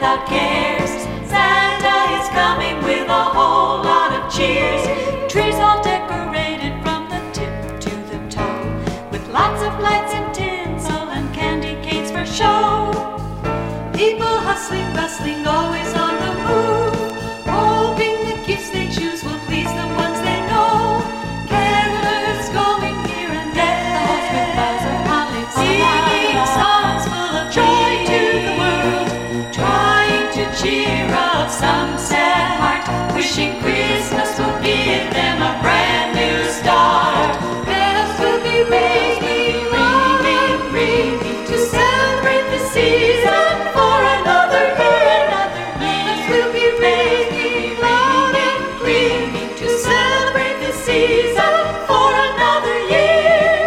without cares. Santa is coming with a whole lot of cheers. Trees all decorated from the tip to the toe, with lots of lights and tinsel and candy canes for show. People hustling, bustling, always on the move, hoping the gifts they choose will please the ones they know. Carolers going here and there, singing songs full of joy to the world, trying to cheer up some sad heart, wishing Christmas will give them a brand new start. Bells will be ringing, ringing, ringing to celebrate the season for another year. Bells will be ringing, loud and ringing to celebrate the season for another year.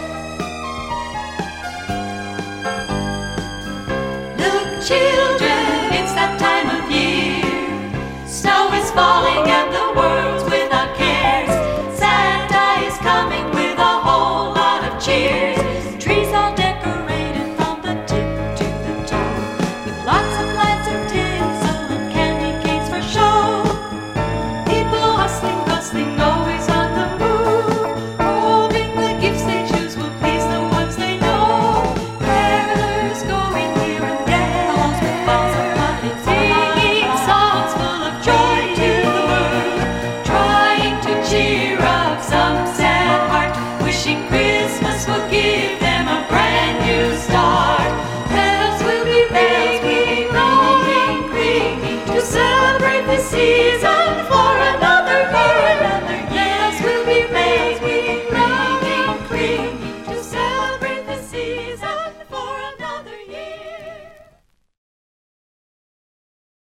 Look, children, it's that time of year. Snow is falling and the world's without cares. Santa is coming with a whole lot of cheers. Trees all decorated from the tip to the toe, with lots of lights and tinsel and candy canes for show. People hustling, bustling, always on the move, hoping the gifts they choose will please the ones they know. Carolers going here and there, halls with balls of holly, singing songs full of joy to the world, trying to cheer up some sad heart, wishing Christmas will give them a brand new start. Bells will be ringing, ringing, ringing to celebrate the season for